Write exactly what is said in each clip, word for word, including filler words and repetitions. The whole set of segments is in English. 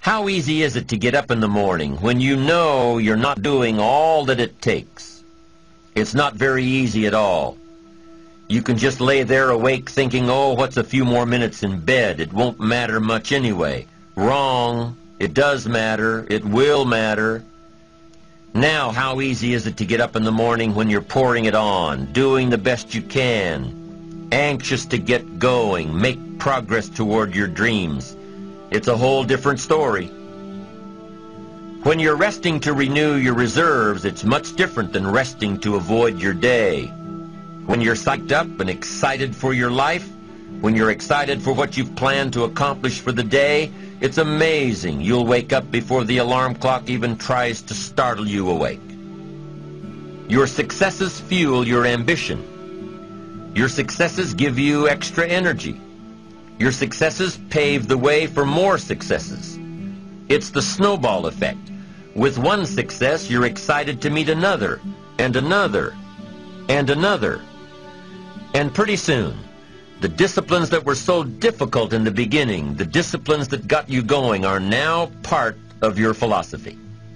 How easy is it to get up in the morning when you know you're not doing all that it takes? It's not very easy at all. You can just lay there awake thinking, oh, what's a few more minutes in bed? It won't matter much anyway. Wrong. It does matter. It will matter. Now, how easy is it to get up in the morning when you're pouring it on, doing the best you can, anxious to get going, make progress toward your dreams? It's a whole different story. When you're resting to renew your reserves, it's much different than resting to avoid your day. When you're psyched up and excited for your life, when you're excited for what you've planned to accomplish for the day, it's amazing. You'll wake up before the alarm clock even tries to startle you awake. Your successes fuel your ambition. Your successes give you extra energy. Your successes pave the way for more successes. It's the snowball effect. With one success, you're excited to meet another, and another, and another. And pretty soon, the disciplines that were so difficult in the beginning, the disciplines that got you going, are now part of your philosophy.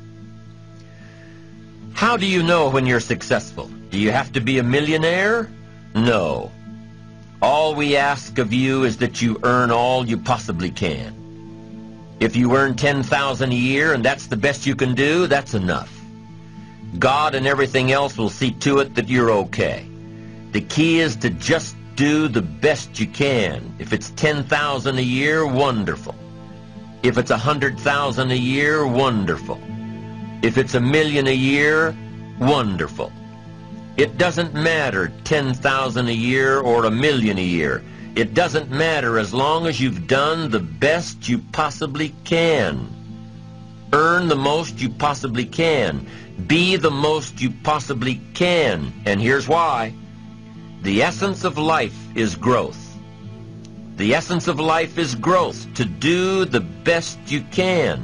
How do you know when you're successful? Do you have to be a millionaire? No. All we ask of you is that you earn all you possibly can. If you earn ten thousand dollars a year and that's the best you can do, that's enough. God and everything else will see to it that you're okay. The key is to just do the best you can. If it's ten thousand dollars a year, wonderful. If it's one hundred thousand dollars a year, wonderful. If it's a million a year, wonderful. It doesn't matter ten thousand dollars a year or a million a year. It doesn't matter as long as you've done the best you possibly can. Earn the most you possibly can. Be the most you possibly can. And here's why. The essence of life is growth. The essence of life is growth, to do the best you can.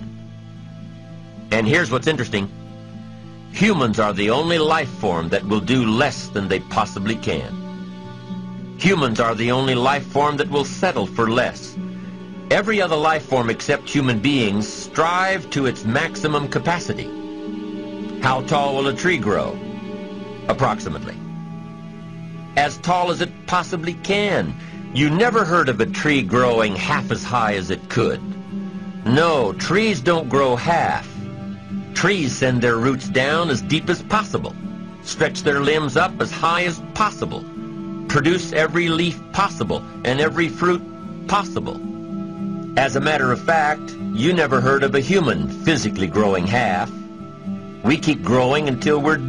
And here's what's interesting. Humans are the only life form that will do less than they possibly can. Humans are the only life form that will settle for less. Every other life form except human beings strive to its maximum capacity. How tall will a tree grow? Approximately. As tall as it possibly can. You never heard of a tree growing half as high as it could. No, trees don't grow half. Trees send their roots down as deep as possible, stretch their limbs up as high as possible, produce every leaf possible and every fruit possible. As a matter of fact, you never heard of a human physically growing half. We keep growing until we're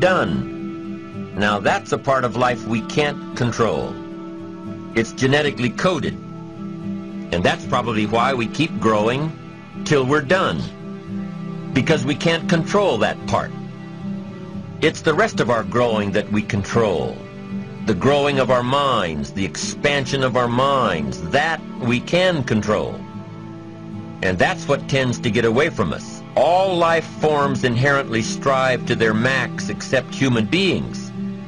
done. Now that's a part of life we can't control. It's genetically coded. And that's probably why we keep growing till we're done. Because we can't control that part. It's the rest of our growing that we control. The growing of our minds, the expansion of our minds, that we can control. And that's what tends to get away from us. All life forms inherently strive to their max except human beings.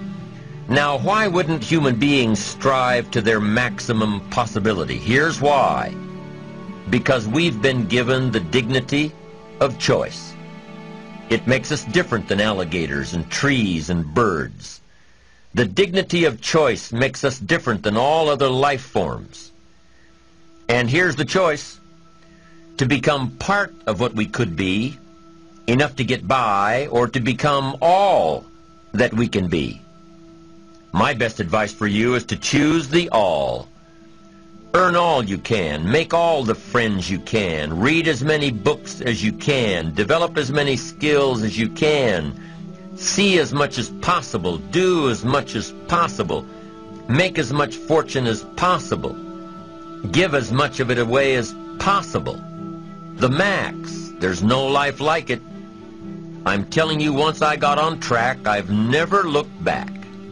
Now, why wouldn't human beings strive to their maximum possibility? Here's why. Because we've been given the dignity of choice. It makes us different than alligators and trees and birds. The dignity of choice makes us different than all other life forms. And here's the choice. To become part of what we could be, enough to get by, or to become all that we can be. My best advice for you is to choose the all. Earn all you can, make all the friends you can, read as many books as you can, develop as many skills as you can, see as much as possible, do as much as possible, make as much fortune as possible, give as much of it away as possible. The max. There's no life like it. I'm telling you, once I got on track, I've never looked back.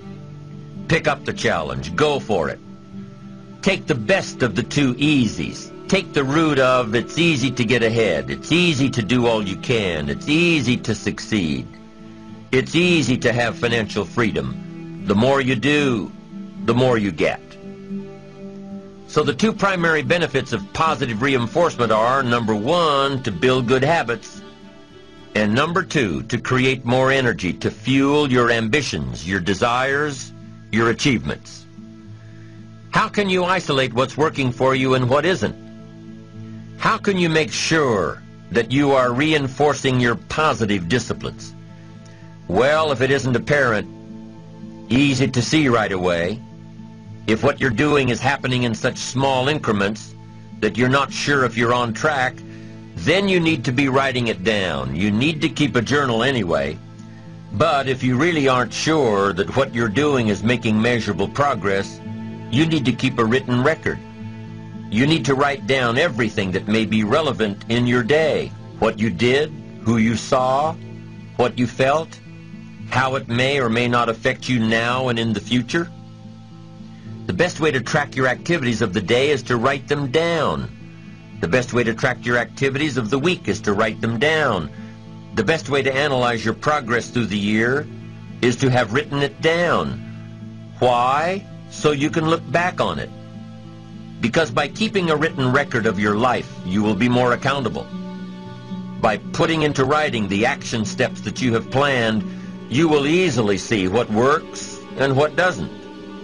Pick up the challenge. Go for it. Take the best of the two easies. Take the root of it's easy to get ahead. It's easy to do all you can. It's easy to succeed. It's easy to have financial freedom. The more you do, the more you get. So the two primary benefits of positive reinforcement are, number one, to build good habits, and number two, to create more energy to fuel your ambitions, your desires, your achievements. How can you isolate what's working for you and what isn't? How can you make sure that you are reinforcing your positive disciplines? Well, if it isn't apparent, easy to see right away, if what you're doing is happening in such small increments that you're not sure if you're on track, then you need to be writing it down. You need to keep a journal anyway. But if you really aren't sure that what you're doing is making measurable progress, you need to keep a written record. You need to write down everything that may be relevant in your day. What you did, who you saw, what you felt, how it may or may not affect you now and in the future. The best way to track your activities of the day is to write them down. The best way to track your activities of the week is to write them down. The best way to analyze your progress through the year is to have written it down. Why? So you can look back on it. Because by keeping a written record of your life, you will be more accountable. By putting into writing the action steps that you have planned, you will easily see what works and what doesn't.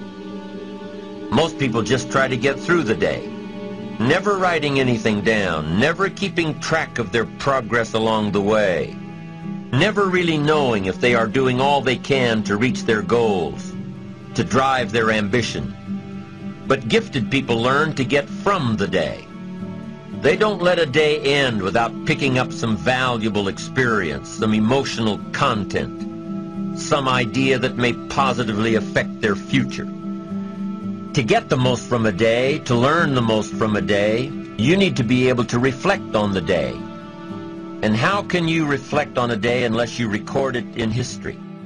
Most people just try to get through the day, never writing anything down, never keeping track of their progress along the way, never really knowing if they are doing all they can to reach their goals, to drive their ambition. But gifted people learn to get from the day. They don't let a day end without picking up some valuable experience, some emotional content, some idea that may positively affect their future. To get the most from a day, to learn the most from a day, you need to be able to reflect on the day. And how can you reflect on a day unless you record it in history?